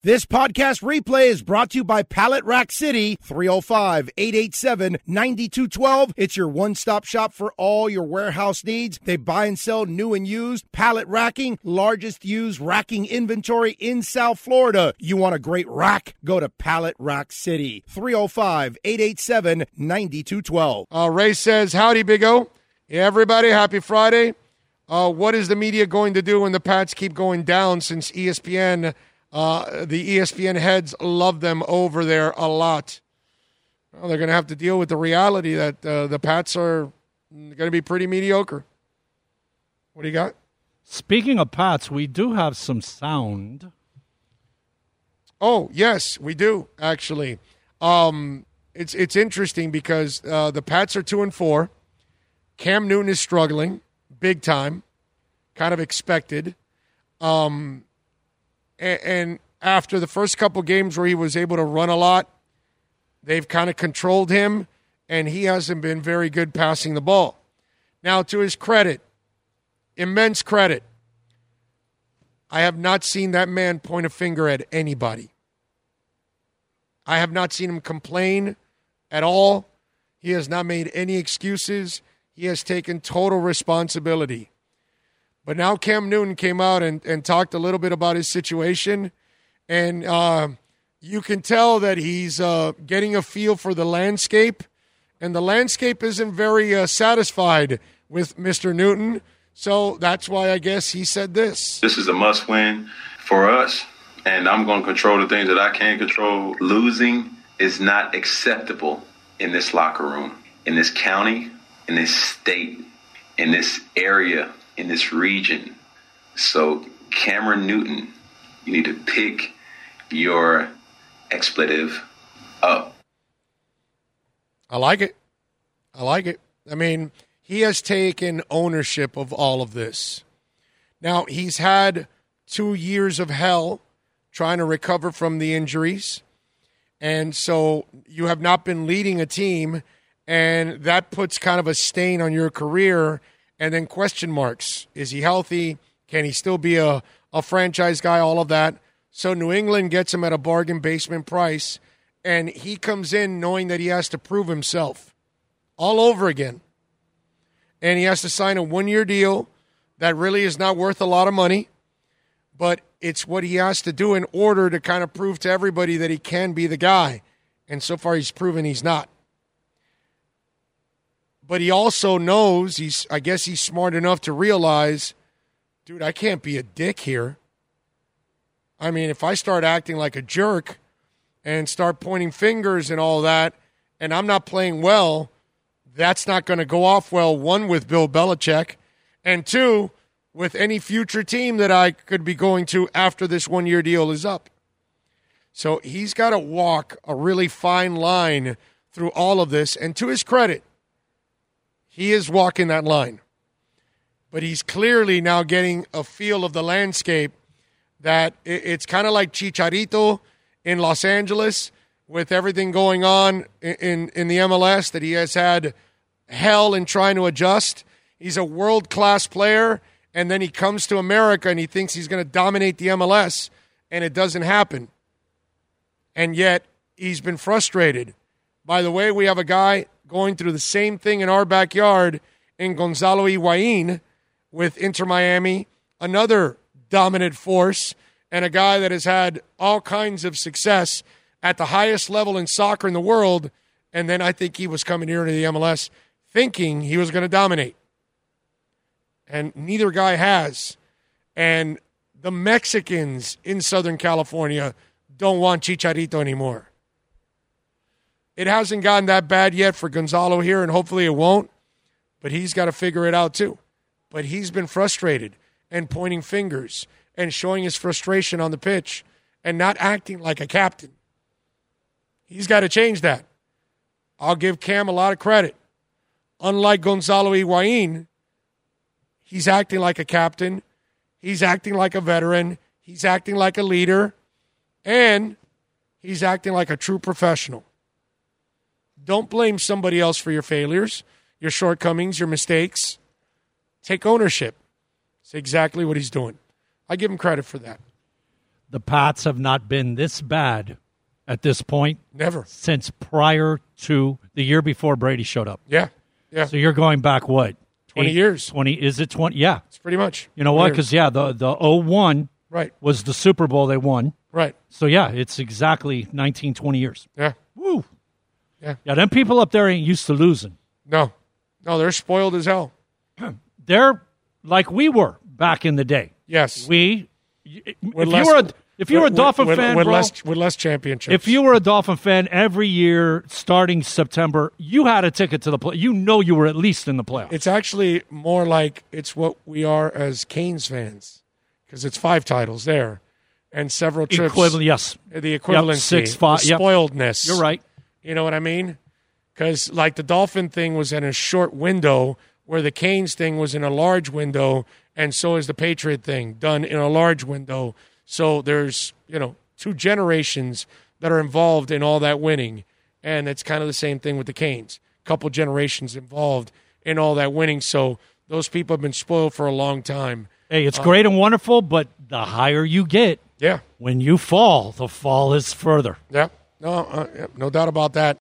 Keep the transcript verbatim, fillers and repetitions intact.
This podcast replay is brought to you by Pallet Rack City, three oh five, eight eight seven, nine two one two. It's your one-stop shop for all your warehouse needs. They buy and sell new and used pallet racking, largest used racking inventory in South Florida. You want a great rack? Go to Pallet Rack City, three oh five, eight eight seven, nine two one two. Uh, Ray says, howdy, Big O. Yeah, everybody, happy Friday. Uh, what is the media going to do when the Pats keep going down, since E S P N... Uh, the E S P N heads love them over there a lot? Well, they're going to have to deal with the reality that uh, the Pats are going to be pretty mediocre. What do you got? Speaking of Pats, we do have some sound. Oh, yes, we do, actually. Um, it's it's interesting because uh, the Pats are two and four. Cam Newton is struggling big time, kind of expected. Um And after the first couple games where he was able to run a lot, they've kind of controlled him, and he hasn't been very good passing the ball. Now, to his credit, immense credit, I have not seen that man point a finger at anybody. I have not seen him complain at all. He has not made any excuses. He has taken total responsibility. But now Cam Newton came out and, and talked a little bit about his situation, and uh, you can tell that he's uh, getting a feel for the landscape, and the landscape isn't very uh, satisfied with Mister Newton, so that's why I guess he said this. This is a must-win for us, and I'm going to control the things that I can control. Losing is not acceptable in this locker room, in this county, in this state, in this area, in this region. So Cameron Newton, you need to pick your expletive up. I like it. I like it. I mean, he has taken ownership of all of this. Now, he's had two years of hell trying to recover from the injuries. And so you have not been leading a team, and that puts kind of a stain on your career. And then question marks. Is he healthy? Can he still be a, a franchise guy? All of that. So New England gets him at a bargain basement price, and he comes in knowing that he has to prove himself all over again. And he has to sign a one-year deal that really is not worth a lot of money, but it's what he has to do in order to kind of prove to everybody that he can be the guy. And so far he's proven he's not. But he also knows, he's, I guess he's smart enough to realize, dude, I can't be a dick here. I mean, if I start acting like a jerk and start pointing fingers and all that, and I'm not playing well, that's not going to go off well, one, with Bill Belichick, and two, with any future team that I could be going to after this one-year deal is up. So he's got to walk a really fine line through all of this, and to his credit, he is walking that line. But he's clearly now getting a feel of the landscape that it's kind of like Chicharito in Los Angeles with everything going on in, in, in the M L S, that he has had hell in trying to adjust. He's a world-class player, and then he comes to America and he thinks he's going to dominate the M L S, and it doesn't happen. And yet he's been frustrated. By the way, we have a guy going through the same thing in our backyard in Gonzalo Higuain with Inter Miami, another dominant force, and a guy that has had all kinds of success at the highest level in soccer in the world, and then I think he was coming here to the M L S thinking he was going to dominate. And neither guy has. And the Mexicans in Southern California don't want Chicharito anymore. It hasn't gotten that bad yet for Gonzalo here, and hopefully it won't. But he's got to figure it out too. But he's been frustrated and pointing fingers and showing his frustration on the pitch and not acting like a captain. He's got to change that. I'll give Cam a lot of credit. Unlike Gonzalo Higuain, he's acting like a captain. He's acting like a veteran. He's acting like a leader. And he's acting like a true professional. Don't blame somebody else for your failures, your shortcomings, your mistakes. Take ownership. It's exactly what he's doing. I give him credit for that. the Pats have not been this bad at this point Never. since prior to the year before Brady showed up. Yeah. Yeah. So you're going back, what? twenty Eight, years. twenty Is it twenty? Yeah. It's pretty much. You know what? Because, yeah, the, the oh one Right. was the Super Bowl they won. Right. So, yeah, it's exactly nineteen, twenty years. Yeah. Woo. Yeah. Yeah, them people up there ain't used to losing. No. No, they're spoiled as hell. They're like we were back in the day. Yes. We, if With you less- were a, if you were a with- Dolphin with, fan, with bro, less with less championships. if you were a Dolphin fan, every year starting September, you had a ticket to the play. You know you were at least in the playoffs. It's actually more like it's what we are as Canes fans, because it's five titles there and several trips. Equivalent, yes. The equivalency, Yep, six, five, the yep. spoiledness. You're right. You know what I mean? Because like the Dolphin thing was in a short window, where the Canes thing was in a large window, and so is the Patriot thing done in a large window. So there's, you know, two generations that are involved in all that winning, and it's kind of the same thing with the Canes. Couple generations involved in all that winning, so those people have been spoiled for a long time. Hey, it's great and wonderful, but the higher you get, Yeah, when you fall, the fall is further. yeah, no, uh, yeah, no doubt about that.